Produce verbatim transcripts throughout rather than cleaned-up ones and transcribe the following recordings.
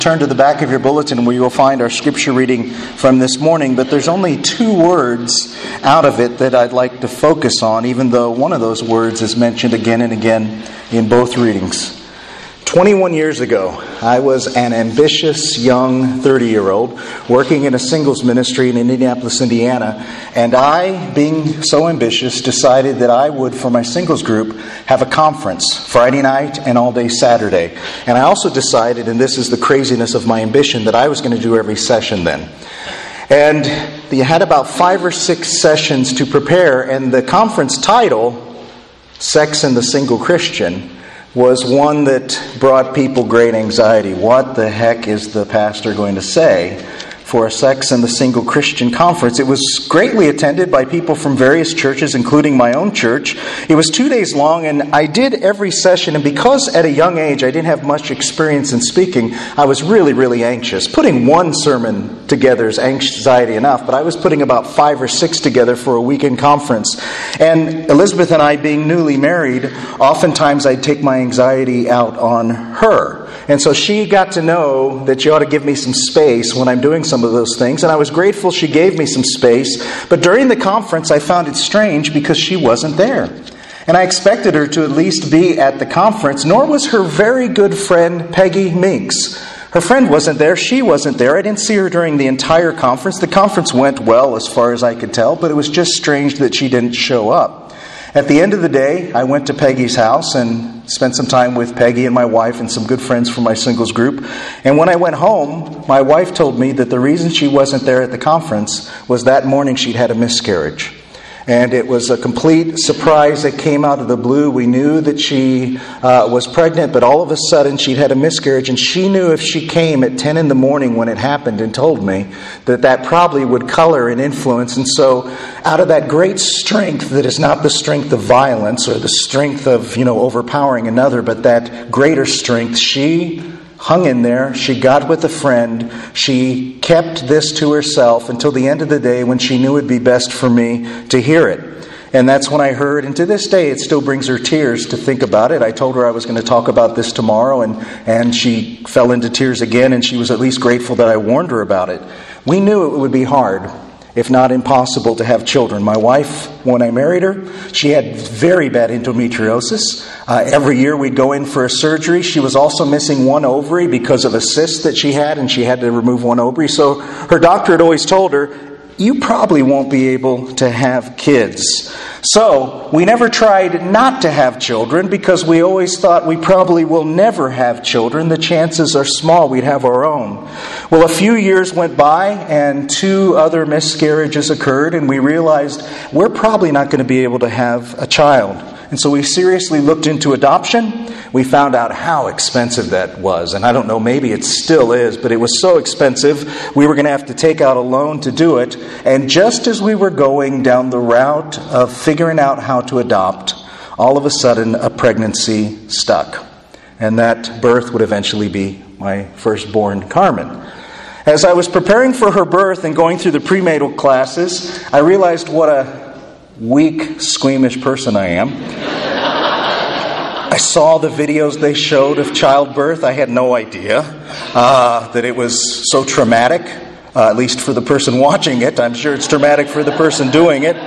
Turn to the back of your bulletin where you will find our scripture reading from this morning, but there's only two words out of it that I'd like to focus on, even though one of those words is mentioned again and again in both readings. twenty-one years ago, I was an ambitious young thirty-year-old working in a singles ministry in Indianapolis, Indiana, and I, being so ambitious, decided that I would, for my singles group, have a conference Friday night and all day Saturday. And I also decided, and this is the craziness of my ambition, that I was going to do every session then. And you had about five or six sessions to prepare, and the conference title, Sex and the Single Christian, was one that brought people great anxiety. What the heck is the pastor going to say for a Sex and the Single Christian conference? It was greatly attended by people from various churches, including my own church. It was two days long, and I did every session, and because at a young age I didn't have much experience in speaking, I was really, really anxious. Putting one sermon together is anxiety enough, but I was putting about five or six together for a weekend conference. And Elizabeth and I, being newly married, oftentimes I'd take my anxiety out on her. And so she got to know that she ought to give me some space when I'm doing some of those things. And I was grateful she gave me some space. But during the conference, I found it strange because she wasn't there. And I expected her to at least be at the conference, nor was her very good friend, Peggy Minks. Her friend wasn't there. She wasn't there. I didn't see her during the entire conference. The conference went well as far as I could tell, but it was just strange that she didn't show up. At the end of the day, I went to Peggy's house and spent some time with Peggy and my wife and some good friends from my singles group. And when I went home, my wife told me that the reason she wasn't there at the conference was that morning she'd had a miscarriage. And it was a complete surprise that came out of the blue. We knew that she uh, was pregnant, but all of a sudden she'd had a miscarriage. And she knew if she came at ten in the morning when it happened and told me that that probably would color and influence. And so out of that great strength that is not the strength of violence or the strength of, you know, overpowering another, but that greater strength, she hung in there. She got with a friend. She kept this to herself until the end of the day when she knew it would be best for me to hear it. And that's when I heard, and to this day it still brings her tears to think about it. I told her I was going to talk about this tomorrow, and, and she fell into tears again, and she was at least grateful that I warned her about it. We knew it would be hard, if not impossible, to have children. My wife, when I married her, she had very bad endometriosis. Uh, every year we'd go in for a surgery. She was also missing one ovary because of a cyst that she had, and she had to remove one ovary. So her doctor had always told her, you probably won't be able to have kids. So we never tried not to have children because we always thought we probably will never have children. The chances are small we'd have our own. Well, a few years went by and two other miscarriages occurred, and we realized we're probably not going to be able to have a child. And so we seriously looked into adoption. We found out how expensive that was. And I don't know, maybe it still is, but it was so expensive, we were going to have to take out a loan to do it. And just as we were going down the route of figuring out how to adopt, all of a sudden a pregnancy stuck. And that birth would eventually be my firstborn, Carmen. As I was preparing for her birth and going through the prenatal classes, I realized what a weak, squeamish person I am. I saw the videos they showed of childbirth. I had no idea uh, that it was so traumatic, uh, at least for the person watching it. I'm sure it's traumatic for the person doing it.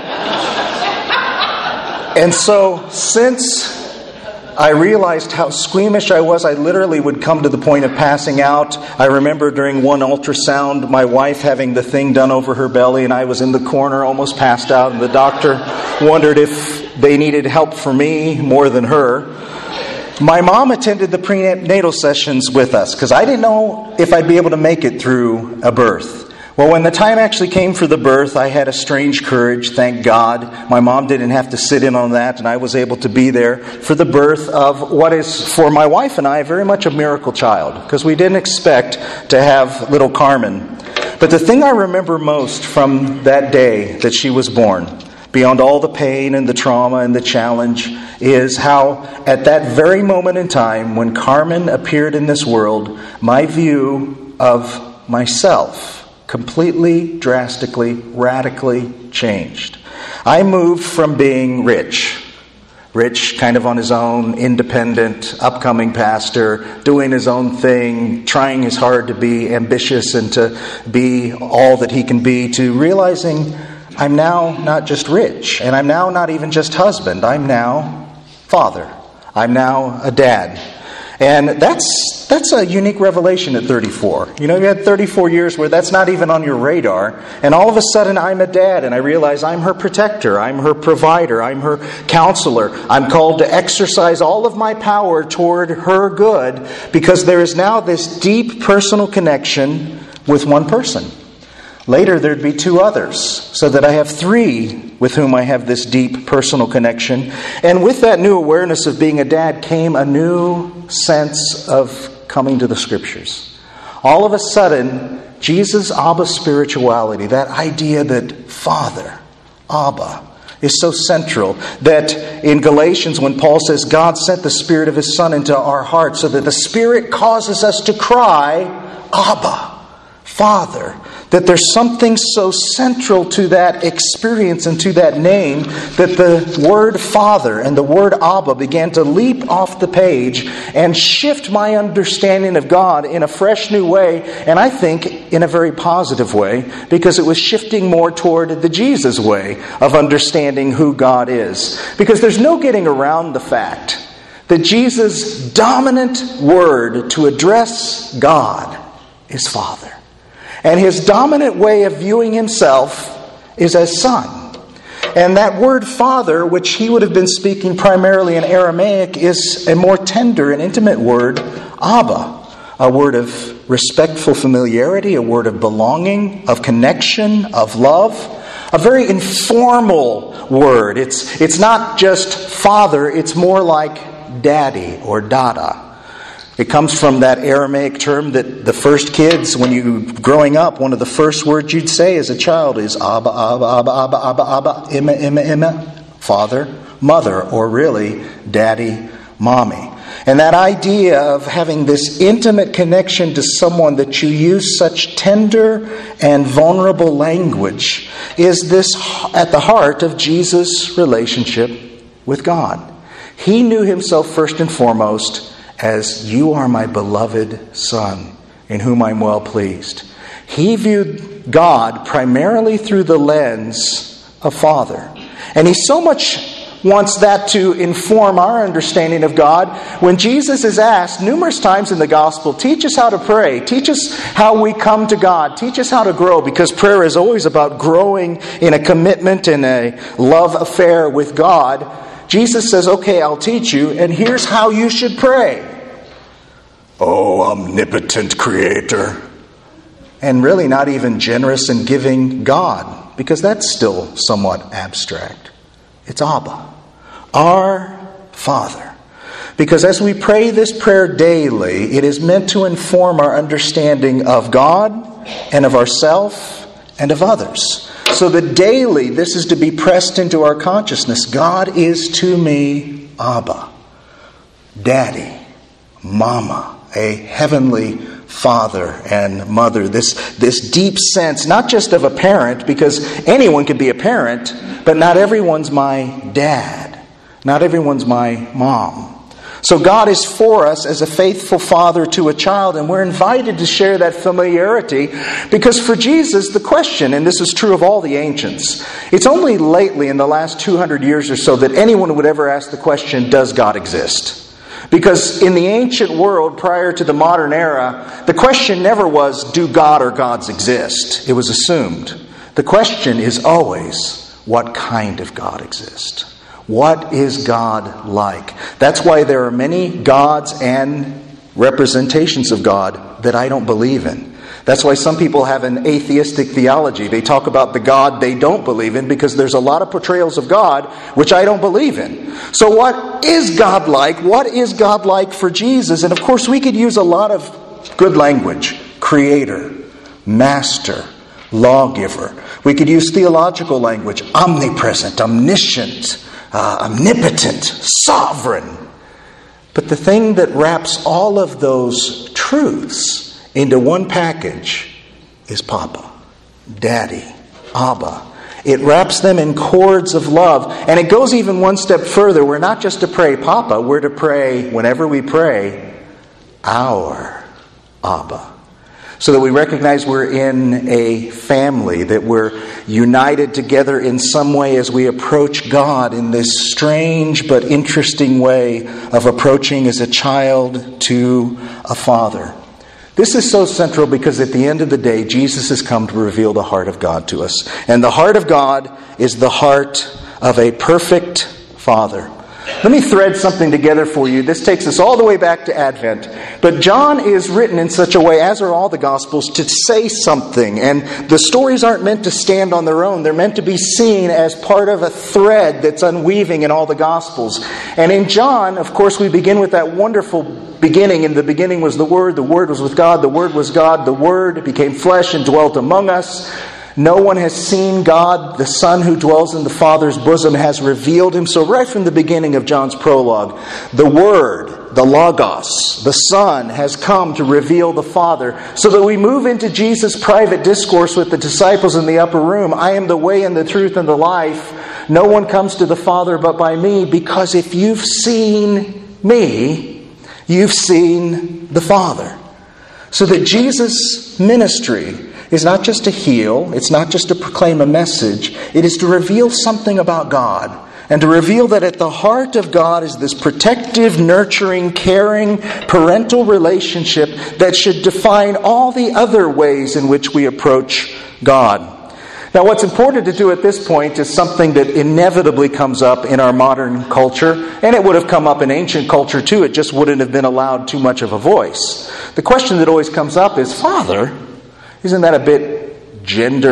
And so since I realized how squeamish I was, I literally would come to the point of passing out. I remember during one ultrasound, my wife having the thing done over her belly, and I was in the corner, almost passed out, and the doctor wondered if they needed help for me more than her. My mom attended the prenatal sessions with us because I didn't know if I'd be able to make it through a birth. Well, when the time actually came for the birth, I had a strange courage, thank God. My mom didn't have to sit in on that, and I was able to be there for the birth of what is, for my wife and I, very much a miracle child, because we didn't expect to have little Carmen. But the thing I remember most from that day that she was born, beyond all the pain and the trauma and the challenge, is how at that very moment in time when Carmen appeared in this world, my view of myself completely, drastically, radically changed. I moved from being rich, Rich, kind of on his own, independent, upcoming pastor, doing his own thing, trying his hard to be ambitious and to be all that he can be, to realizing I'm now not just rich, and I'm now not even just husband, I'm now father. I'm now a dad. And that's that's a unique revelation at thirty-four. You know, you had thirty-four years where that's not even on your radar, and all of a sudden I'm a dad, and I realize I'm her protector, I'm her provider, I'm her counselor. I'm called to exercise all of my power toward her good, because there is now this deep personal connection with one person. Later there'd be two others, so that I have three with whom I have this deep personal connection. And with that new awareness of being a dad came a new sense of coming to the Scriptures. All of a sudden, Jesus' Abba spirituality, that idea that Father, Abba, is so central, that in Galatians when Paul says God sent the Spirit of His Son into our hearts so that the Spirit causes us to cry, Abba, Father, that there's something so central to that experience and to that name that the word Father and the word Abba began to leap off the page and shift my understanding of God in a fresh new way, and I think in a very positive way, because it was shifting more toward the Jesus way of understanding who God is. Because there's no getting around the fact that Jesus' dominant word to address God is Father. And His dominant way of viewing Himself is as Son. And that word Father, which He would have been speaking primarily in Aramaic, is a more tender and intimate word, Abba. A word of respectful familiarity, a word of belonging, of connection, of love. A very informal word. It's, it's not just Father, it's more like Daddy or Dada. It comes from that Aramaic term that the first kids, when you growing up, one of the first words you'd say as a child is Abba, Abba, Abba, Abba, Abba, Abba, Imma, Imma, Imma, Father, Mother, or really Daddy, Mommy. And that idea of having this intimate connection to someone that you use such tender and vulnerable language is this at the heart of Jesus' relationship with God. He knew Himself first and foremost as you are my beloved Son, in whom I'm well pleased. He viewed God primarily through the lens of Father. And He so much wants that to inform our understanding of God. When Jesus is asked numerous times in the gospel, teach us how to pray, teach us how we come to God, teach us how to grow, because prayer is always about growing in a commitment and a love affair with God. Jesus says, okay, I'll teach you, and here's how you should pray. Oh, omnipotent Creator. And really not even generous and giving God, because that's still somewhat abstract. It's Abba, our Father. Because as we pray this prayer daily, it is meant to inform our understanding of God and of ourselves and of others. So that daily this is to be pressed into our consciousness. God is to me Abba, Daddy, Mama, a heavenly father and mother. This, this deep sense, not just of a parent, because anyone can be a parent, but not everyone's my dad. Not everyone's my mom. So God is for us as a faithful father to a child, and we're invited to share that familiarity, because for Jesus, the question, and this is true of all the ancients, it's only lately in the last two hundred years or so that anyone would ever ask the question, does God exist? Because in the ancient world prior to the modern era, the question never was, do God or gods exist? It was assumed. The question is always, what kind of God exists? What is God like? That's why there are many gods and representations of God that I don't believe in. That's why some people have an atheistic theology. They talk about the God they don't believe in because there's a lot of portrayals of God which I don't believe in. So what is God like? What is God like for Jesus? And of course we could use a lot of good language. Creator, Master, Lawgiver. We could use theological language. Omnipresent, omniscient, Uh, omnipotent, sovereign. But the thing that wraps all of those truths into one package is Papa, Daddy, Abba. It wraps them in cords of love. And it goes even one step further. We're not just to pray, Papa. We're to pray, whenever we pray, our Abba. So that we recognize we're in a family, that we're united together in some way as we approach God in this strange but interesting way of approaching as a child to a father. This is so central because at the end of the day, Jesus has come to reveal the heart of God to us. And the heart of God is the heart of a perfect Father. Let me thread something together for you. This takes us all the way back to Advent. But John is written in such a way, as are all the Gospels, to say something. And the stories aren't meant to stand on their own. They're meant to be seen as part of a thread that's unweaving in all the Gospels. And in John, of course, we begin with that wonderful beginning. In the beginning was the Word. The Word was with God. The Word was God. The Word became flesh and dwelt among us. No one has seen God. The Son who dwells in the Father's bosom has revealed Him. So right from the beginning of John's prologue, the Word, the Logos, the Son has come to reveal the Father. So that we move into Jesus' private discourse with the disciples in the upper room. I am the way and the truth and the life. No one comes to the Father but by me, because if you've seen me, you've seen the Father. So that Jesus' ministry is not just to heal, it's not just to proclaim a message, it is to reveal something about God. And to reveal that at the heart of God is this protective, nurturing, caring, parental relationship that should define all the other ways in which we approach God. Now, what's important to do at this point is something that inevitably comes up in our modern culture, and it would have come up in ancient culture too, it just wouldn't have been allowed too much of a voice. The question that always comes up is, Father, isn't that a bit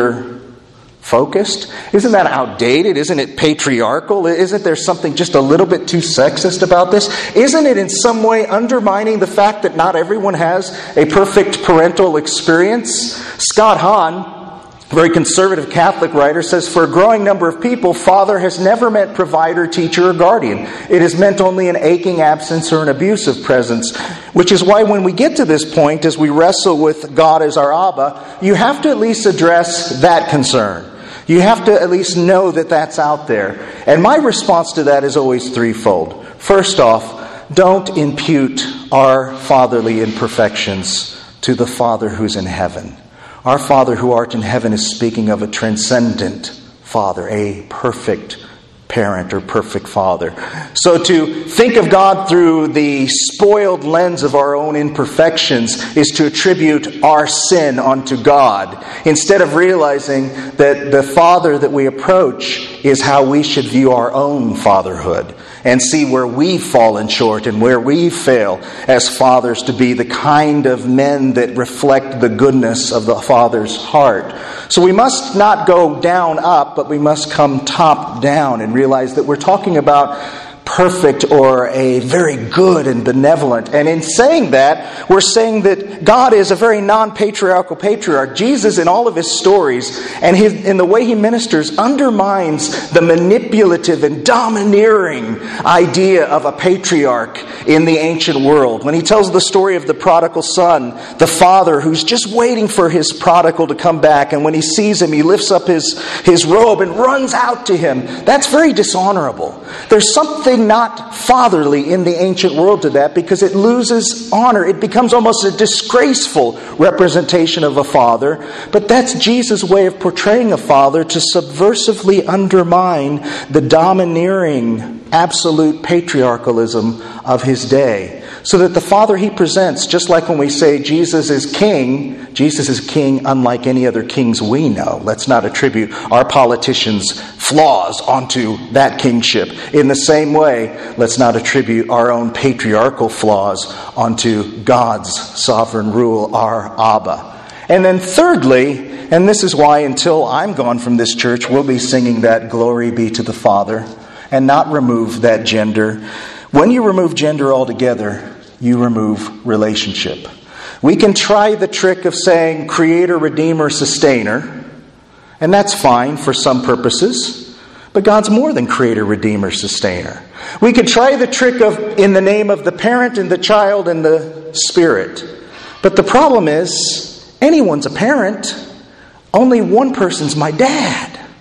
gender-focused? Isn't that outdated? Isn't it patriarchal? Isn't there something just a little bit too sexist about this? Isn't it in some way undermining the fact that not everyone has a perfect parental experience? Scott Hahn, a very conservative Catholic writer, says, for a growing number of people, father has never meant provider, teacher, or guardian. It has meant only an aching absence or an abusive presence. Which is why when we get to this point, as we wrestle with God as our Abba, you have to at least address that concern. You have to at least know that that's out there. And my response to that is always threefold. First off, don't impute our fatherly imperfections to the Father who's in heaven. Our Father who art in heaven is speaking of a transcendent Father, a perfect parent or perfect father. So to think of God through the spoiled lens of our own imperfections is to attribute our sin onto God, instead of realizing that the Father that we approach is how we should view our own fatherhood and see where we've fallen short and where we fail as fathers to be the kind of men that reflect the goodness of the Father's heart. So we must not go down up, but we must come top down and realize that we're talking about perfect or a very good and benevolent. And in saying that, we're saying that God is a very non-patriarchal patriarch. Jesus, in all of his stories and his, in the way he ministers, undermines the manipulative and domineering idea of a patriarch in the ancient world. When he tells the story of the prodigal son, the father who's just waiting for his prodigal to come back, and when he sees him, he lifts up his, his robe and runs out to him. That's very dishonorable. There's something not fatherly in the ancient world to that, because it loses honor. It becomes almost a disgraceful representation of a father. But that's Jesus' way of portraying a father, to subversively undermine the domineering absolute patriarchalism of his day. So that the Father he presents, just like when we say Jesus is king, Jesus is king unlike any other kings we know. Let's not attribute our politicians' flaws onto that kingship. In the same way, let's not attribute our own patriarchal flaws onto God's sovereign rule, our Abba. And then thirdly, and this is why until I'm gone from this church, we'll be singing that glory be to the Father, and not remove that gender. When you remove gender altogether, you remove relationship. We can try the trick of saying creator, redeemer, sustainer, and that's fine for some purposes, but God's more than creator, redeemer, sustainer. We could try the trick of in the name of the parent and the child and the spirit, but the problem is anyone's a parent. Only one person's my dad.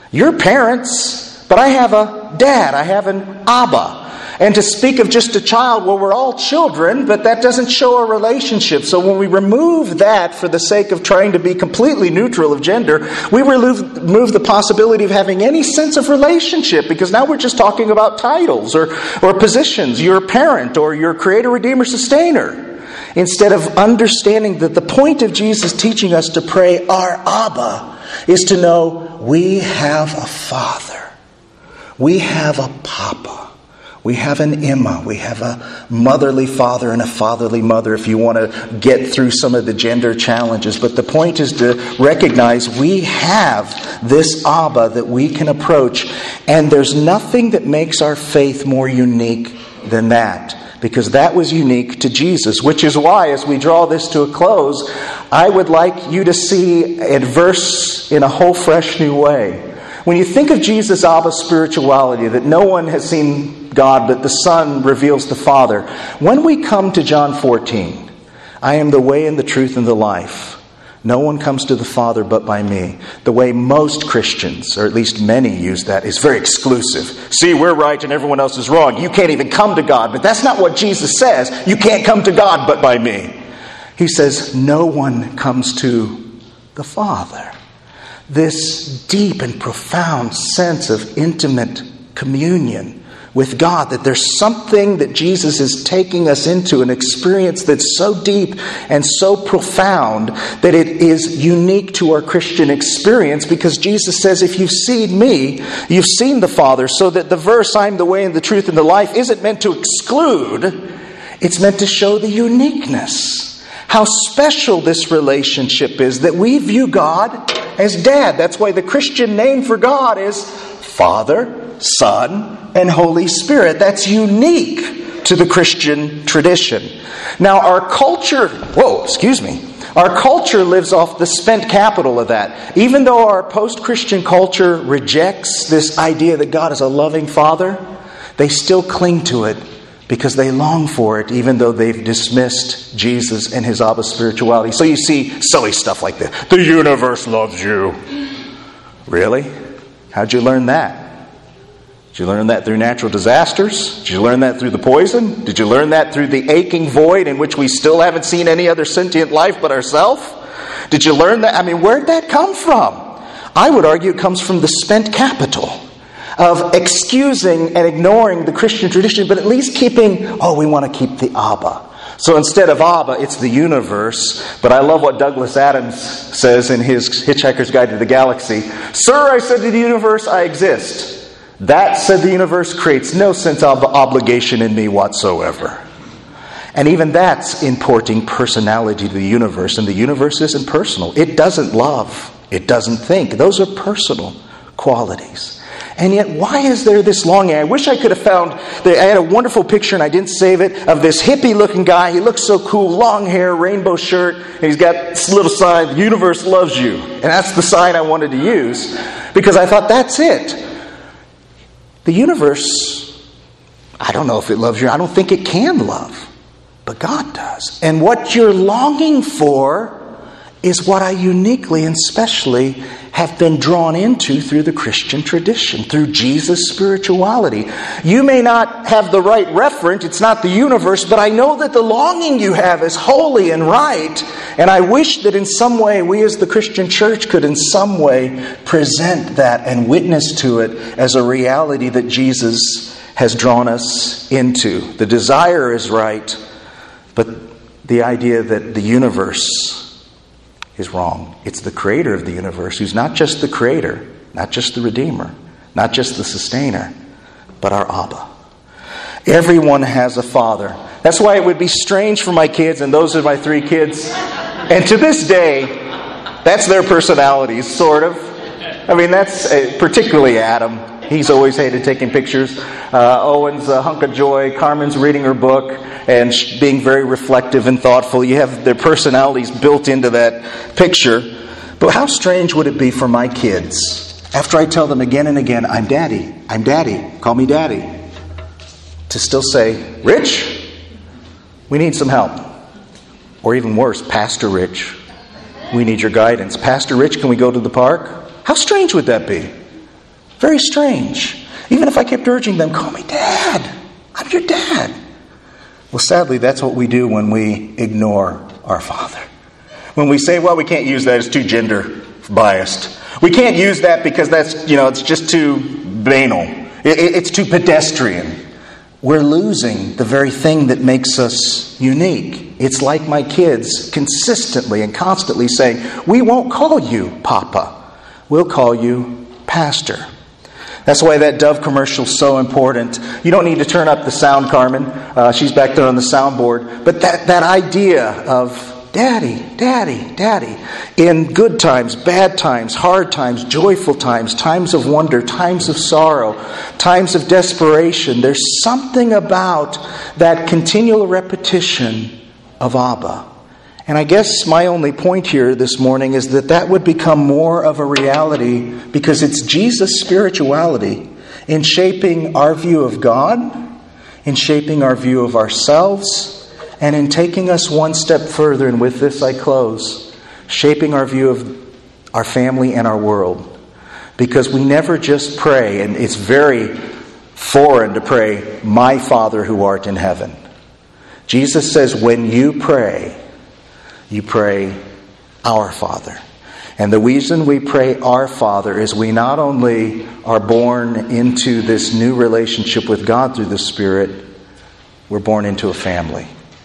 You're parents, but I have a dad. I have an Abba. And to speak of just a child, well, we're all children, but that doesn't show a relationship. So when we remove that for the sake of trying to be completely neutral of gender, we remove, remove the possibility of having any sense of relationship, because now we're just talking about titles or, or positions. You're a parent, or you're a creator, redeemer, sustainer. Instead of understanding that the point of Jesus teaching us to pray, our Abba, is to know we have a Father. We have a Papa. We have an Emma. We have a motherly father and a fatherly mother, if you want to get through some of the gender challenges. But the point is to recognize we have this Abba that we can approach. And there's nothing that makes our faith more unique than that. Because that was unique to Jesus. Which is why, as we draw this to a close, I would like you to see a verse in a whole fresh new way. When you think of Jesus' Abba spirituality, that no one has seen God, but the Son reveals the Father. When we come to John fourteen, I am the way and the truth and the life. No one comes to the Father but by me. The way most Christians, or at least many, use that is very exclusive. See, we're right and everyone else is wrong. You can't even come to God. But that's not what Jesus says. You can't come to God but by me. He says, no one comes to the Father. This deep and profound sense of intimate communion with God, that there's something that Jesus is taking us into, an experience that's so deep and so profound that it is unique to our Christian experience, because Jesus says, if you've seen me, you've seen the Father. So that the verse, I'm the way and the truth and the life, isn't meant to exclude, it's meant to show the uniqueness. How special this relationship is, that we view God as Dad. That's why the Christian name for God is Father, Son, and Holy Spirit. That's unique to the Christian tradition. Now our culture, whoa, excuse me, our culture lives off the spent capital of that. Even though our post-Christian culture rejects this idea that God is a loving Father, they still cling to it because they long for it, even though they've dismissed Jesus and His Abba spirituality. So you see silly stuff like this. The universe loves you. Really? How'd you learn that? Did you learn that through natural disasters? Did you learn that through the poison? Did you learn that through the aching void in which we still haven't seen any other sentient life but ourselves? Did you learn that? I mean, where'd that come from? I would argue it comes from the spent capital of excusing and ignoring the Christian tradition, but at least keeping, oh, we want to keep the Abba. So instead of Abba, it's the universe. But I love what Douglas Adams says in his Hitchhiker's Guide to the Galaxy. Sir, I said to the universe, I exist. That, said the universe, creates no sense of obligation in me whatsoever. And even that's importing personality to the universe. And the universe isn't personal. It doesn't love. It doesn't think. Those are personal qualities. And yet, why is there this longing? I wish I could have found, I had a wonderful picture and I didn't save it, of this hippie-looking guy. He looks so cool, long hair, rainbow shirt, and he's got this little sign, the universe loves you. And that's the sign I wanted to use, because I thought, that's it. The universe, I don't know if it loves you. I don't think it can love. But God does. And what you're longing for is what I uniquely and specially have been drawn into through the Christian tradition, through Jesus' spirituality. You may not have the right referent, it's not the universe, but I know that the longing you have is holy and right, and I wish that in some way we as the Christian church could in some way present that and witness to it as a reality that Jesus has drawn us into. The desire is right, but the idea that the universe is wrong. It's the creator of the universe who's not just the creator, not just the redeemer, not just the sustainer, but our Abba. Everyone has a father. That's why it would be strange for my kids, and those are my three kids. And to this day, that's their personalities, sort of. I mean, that's uh, particularly Adam. He's always hated taking pictures. Uh, Owen's a hunk of joy. Carmen's reading her book and sh- being very reflective and thoughtful. You have their personalities built into that picture. But how strange would it be for my kids, after I tell them again and again, I'm Daddy, I'm Daddy, call me Daddy, to still say, Rich, we need some help. Or even worse, Pastor Rich, we need your guidance. Pastor Rich, can we go to the park? How strange would that be? Very strange. Even if I kept urging them, call me Dad. I'm your dad. Well, sadly, that's what we do when we ignore our Father. When we say, well, we can't use that, it's too gender biased. We can't use that because that's, you know, it's just too banal. It, it, it's too pedestrian. We're losing the very thing that makes us unique. It's like my kids consistently and constantly saying, we won't call you Papa. We'll call you Pastor. That's why that Dove commercial is so important. You don't need to turn up the sound, Carmen. Uh, she's back there on the soundboard. But that, that idea of Daddy, Daddy, Daddy, in good times, bad times, hard times, joyful times, times of wonder, times of sorrow, times of desperation, there's something about that continual repetition of Abba. And I guess my only point here this morning is that that would become more of a reality because it's Jesus' spirituality in shaping our view of God, in shaping our view of ourselves, and in taking us one step further, and with this I close, shaping our view of our family and our world. Because we never just pray, and it's very foreign to pray, my Father who art in heaven. Jesus says when you pray, you pray, our Father. And the reason we pray our Father is we not only are born into this new relationship with God through the Spirit, we're born into a family.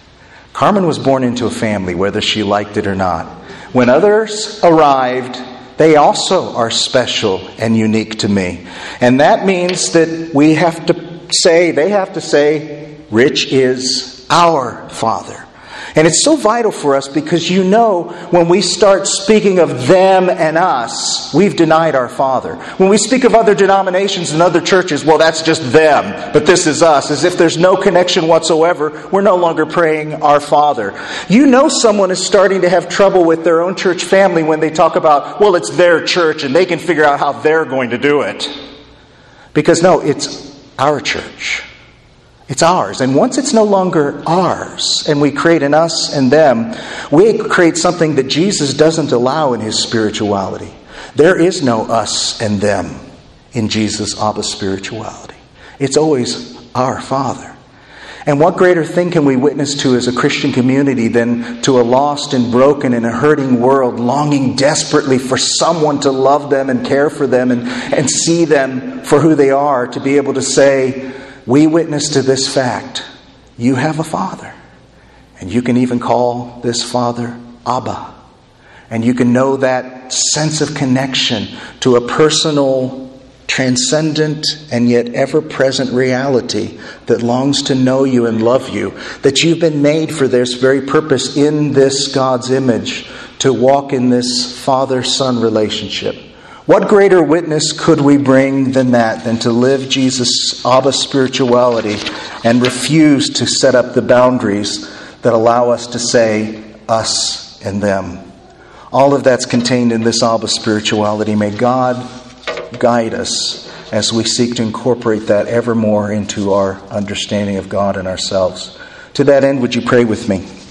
Carmen was born into a family, whether she liked it or not. When others arrived, they also are special and unique to me. And that means that we have to say, they have to say, Rich is our Father. And it's so vital for us because you know when we start speaking of them and us, we've denied our Father. When we speak of other denominations and other churches, well, that's just them, but this is us. As if there's no connection whatsoever, we're no longer praying our Father. You know someone is starting to have trouble with their own church family when they talk about, well, it's their church and they can figure out how they're going to do it. Because no, it's our church. It's ours. And once it's no longer ours, and we create an us and them, we create something that Jesus doesn't allow in His spirituality. There is no us and them in Jesus' Abba spirituality. It's always our Father. And what greater thing can we witness to as a Christian community than to a lost and broken and a hurting world longing desperately for someone to love them and care for them and, and see them for who they are, to be able to say, we witness to this fact. You have a Father. And you can even call this Father Abba. And you can know that sense of connection to a personal, transcendent, and yet ever-present reality that longs to know you and love you. That you've been made for this very purpose in this God's image, to walk in this Father-Son relationship. What greater witness could we bring than that, than to live Jesus' Abba spirituality and refuse to set up the boundaries that allow us to say us and them? All of that's contained in this Abba spirituality. May God guide us as we seek to incorporate that ever more into our understanding of God and ourselves. To that end, would you pray with me?